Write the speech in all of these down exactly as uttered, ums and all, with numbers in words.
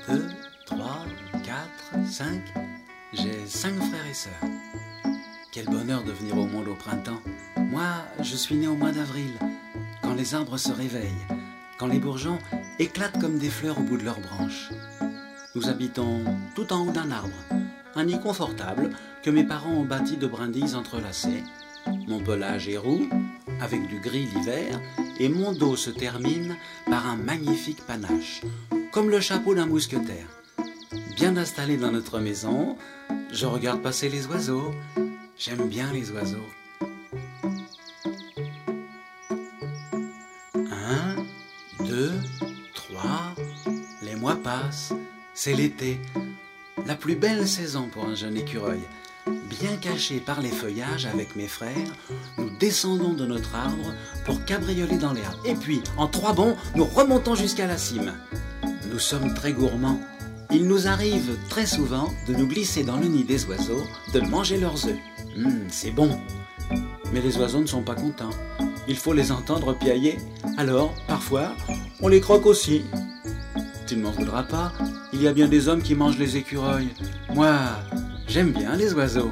deux, trois, quatre, cinq. J'ai cinq frères et sœurs. Quel bonheur de venir au monde au printemps. Moi, je suis né au mois d'avril, quand les arbres se réveillent, quand les bourgeons éclatent comme des fleurs au bout de leurs branches. Nous habitons tout en haut d'un arbre, un nid confortable que mes parents ont bâti de brindilles entrelacées. Mon pelage est roux, avec du gris l'hiver, et mon dos se termine par un magnifique panache, comme le chapeau d'un mousquetaire. Bien installé dans notre maison, je regarde passer les oiseaux. J'aime bien les oiseaux. Un, deux, trois, les mois passent, c'est l'été, la plus belle saison pour un jeune écureuil. Bien caché par les feuillages avec mes frères, nous descendons de notre arbre pour cabrioler dans l'herbe. Et puis, en trois bonds, nous remontons jusqu'à la cime. Nous sommes très gourmands. Il nous arrive très souvent de nous glisser dans le nid des oiseaux, de manger leurs œufs. Hum, c'est bon. Mais les oiseaux ne sont pas contents. Il faut les entendre piailler. Alors, parfois, on les croque aussi. Tu ne m'en voudras pas, il y a bien des hommes qui mangent les écureuils. Moi, j'aime bien les oiseaux.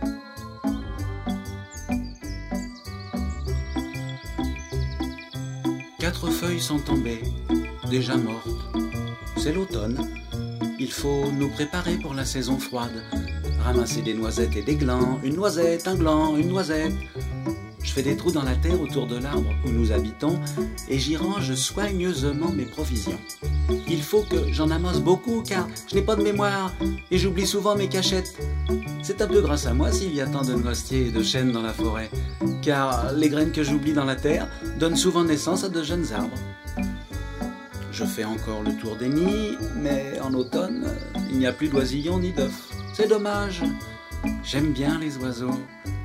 Quatre feuilles sont tombées, déjà mortes. C'est l'automne. Il faut nous préparer pour la saison froide. Ramasser des noisettes et des glands, une noisette, un gland, une noisette. Je fais des trous dans la terre autour de l'arbre où nous habitons et j'y range soigneusement mes provisions. Il faut que j'en amasse beaucoup car je n'ai pas de mémoire et j'oublie souvent mes cachettes. C'est un peu grâce à moi s'il y a tant de noisetiers et de chênes dans la forêt, car les graines que j'oublie dans la terre donnent souvent naissance à de jeunes arbres. Je fais encore le tour des nids, mais en automne, il n'y a plus d'oisillons ni d'œufs. C'est dommage. J'aime bien les oiseaux.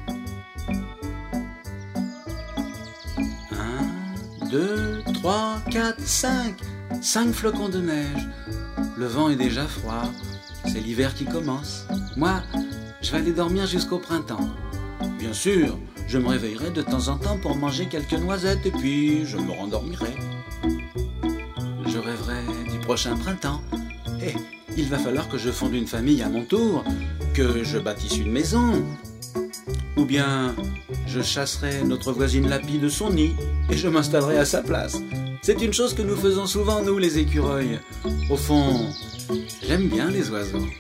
Un, deux, trois, quatre, cinq. Cinq flocons de neige. Le vent est déjà froid. C'est l'hiver qui commence. Moi, je vais aller dormir jusqu'au printemps. Bien sûr, je me réveillerai de temps en temps pour manger quelques noisettes et puis je me rendormirai. Je rêverai du prochain printemps. Et il va falloir que je fonde une famille à mon tour, que je bâtisse une maison. Ou bien, je chasserai notre voisine Lapie de son nid et je m'installerai à sa place. C'est une chose que nous faisons souvent, nous, les écureuils. Au fond, j'aime bien les oiseaux.